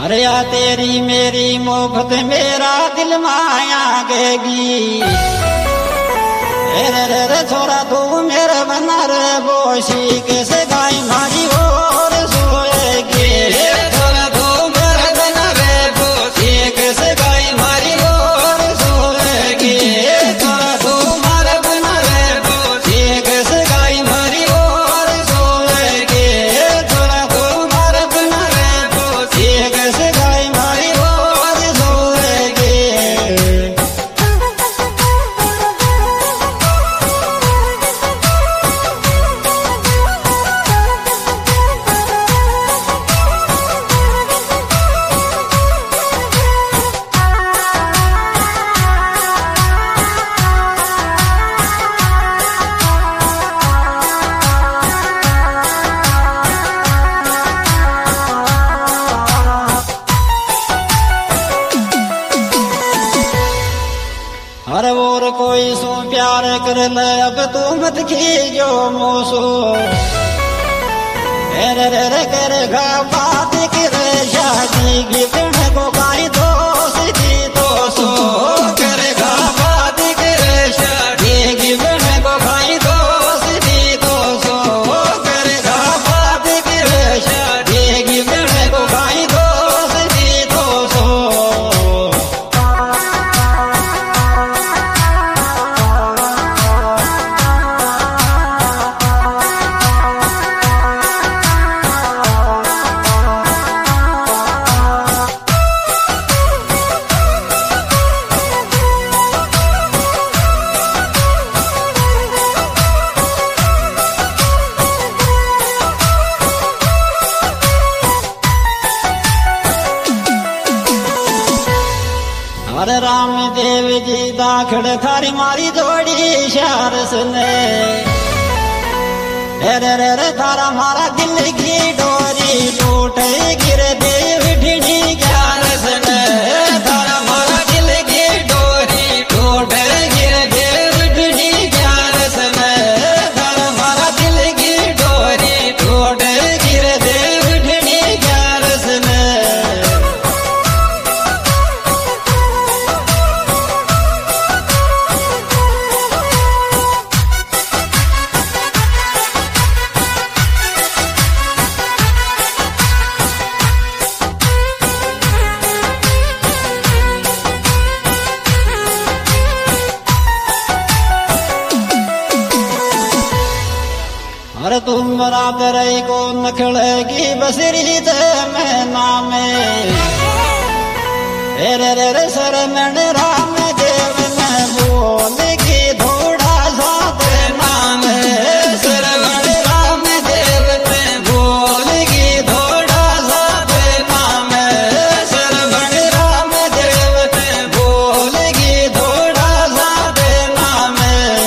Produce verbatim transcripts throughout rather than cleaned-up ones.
अरे या तेरी मेरी मोहब्बत मेरा दिल माया गेगी। रे रे रे छोरा तू मेरे बना रे बोशी कैसे गाय मारी और सोएगी। छोरा तू मेरे बना रे बोशी कैसे गाय मारी और सोएगी। छोरा तू मेरे बना रे बोशी कैसे गाय मारी और सोएगी। छोरा तू मेरे बना रे बोशी कैसे गाय मारी और सोएगी। अरे और कोई सो प्यार कर ले अब तू मत खींचो मोसो। रे रे रे करेगा बात करे शादी की पिंड को गाई तो सीधी तो सो। करेगा बात करे शादी की पिंड को गाई तो सीधी तो सो। करेगा बात करे शादी की पिंड को गाई तो सीधी तो सो। अरे राम देव जी दाखड़ थारी मारी जोड़ी शार सुने। रे रे रे थारा मारा दिल की डोरी टूटे गिर देव ढीढ़ी ज्ञान सुने। थारा मारा दिल की डोरी टूटे गिर देव ढीढ़ी ज्ञान सुने। थारा मारा दिल की डोरी टूटे गिर देव ढीढ़ी ज्ञान सुने। अरे तुम रात रही को नखड़ेगी बसरी ते मैं नामे। रे रे रे शरण राम देव में बोलेगी थोड़ा साथ नाम। शरण राम देव में बोलेगी थोड़ा साथ नाम। शरण राम देव में बोलेगी थोड़ा साथ नाम।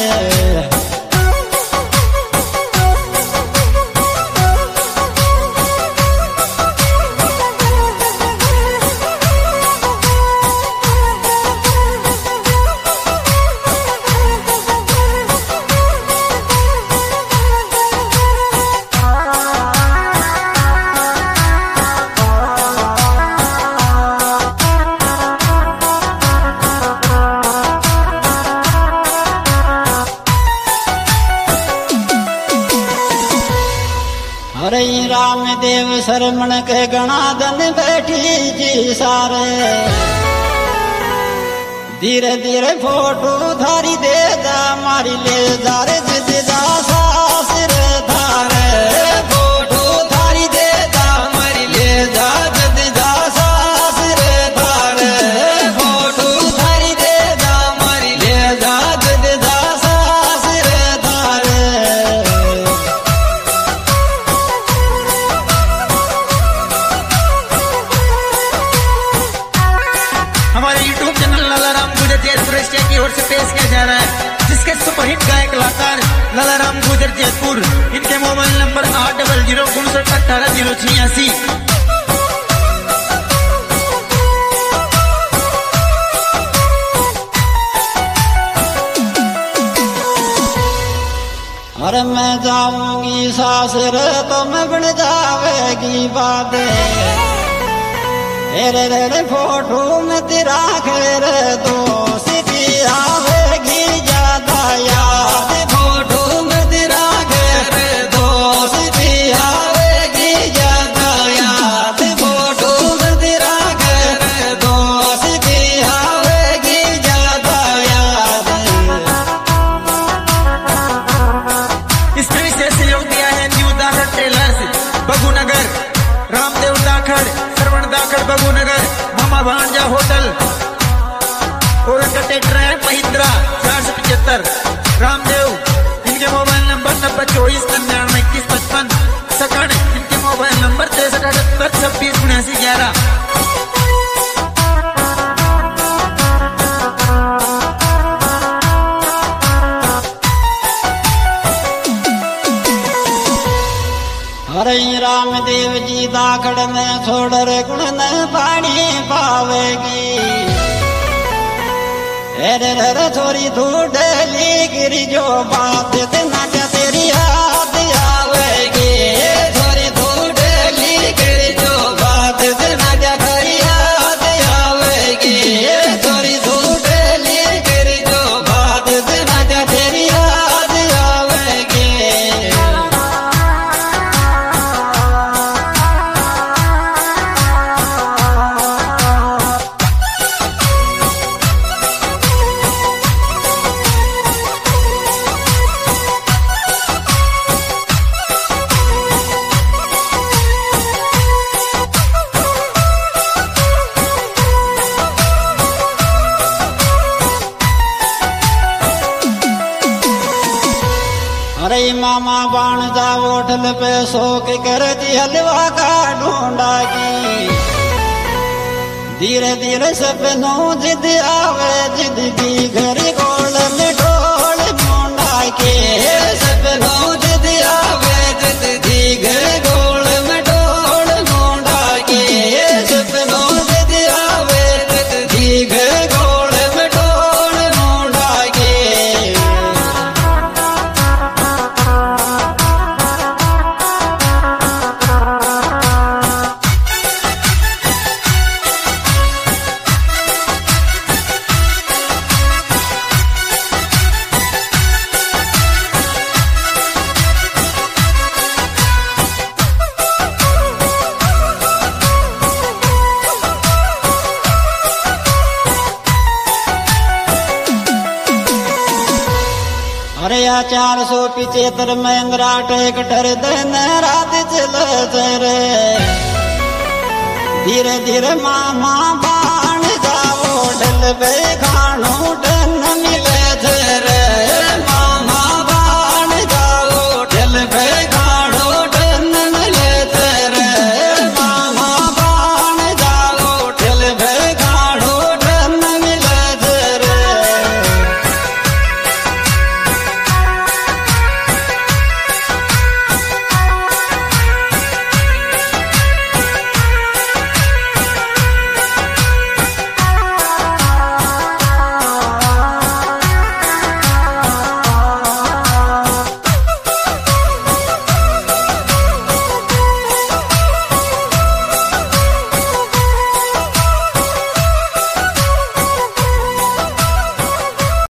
अरे राम देव शरमण के गणा दन बैठी जी सारे। धीरे धीरे फोटो थारी दे जा मारी ले जा रे जिदा सास रे थारे। फोटो थारी दे जा मारी ले जा जिदा सास रे थारे। फोटो थारी दे जा मारी ले जा जिदा सास रे थारे। हमारे यूट्यूब चैनल लाला राम गुजर जयपुर की ओर से पेश किया जा रहा है, जिसके सुपरहिट गायक कलाकार लाला राम गुजर जयपुर। इनके मोबाइल नंबर आठ डबल जीरो उनसठ अठारह जीरो छियासी। अरे मैं जाऊंगी सासर तो मैं बन जावेगी बातें। रे रे फोटो में तेरा खेर दोस्ती आवेगी ज्यादा याद फोटो में तेरा खेर दोस्ती आवेगी ज्यादा याद फोटो में तेरा खेर दोस्ती आवेगी ज्यादा याद। इस फिल्म से सहयोग दिया है new Dakhad trailers Bagunagar, Ramdev Dakhad, Shravan Dakhad Bagunagar, Mama Bhanja hotel और इनका ट्रैक्टर है महिंद्रा चार सौ पिछहत्तर रामदेव। इनके मोबाइल नंबर नब्बे चौबीस निन्यानवे इक्कीस पचपन सकड़, इनके मोबाइल नंबर तिरसठ अठहत्तर छब्बीस उन्यासी ग्यारह। हरे रामदेव जी दाखड़ में छोड़ रे गुण न पानी पावेगी रे रे छोरी तू डली गिरी जो बात ना तेरी याद आवेगी छोरी तू डली गिरी जो बात ना तेरी याद आवेगी छोरी तू डली गिरी जो बात ना तेरी याद आवेगी। अरे मामा बाण जा होटल पे सो के कर दी हलवा का ढूंढा की धीरे धीरे सपनों जिद आवे जिद दी घर गोल में ढोल ढूंढा के सपनों जिद आवे जिद दी घर गोल में ढोल ढूंढा के सपनों जिद आवे जिद दी घर गोल में ढोल ढूंढा के। अरे या चार सौ पिछहत्तर महिंद्रा ट्रैक्टर दिन रात चलते रे धीरे धीरे मामा बाण जाओ ढल पे खानो डन मिले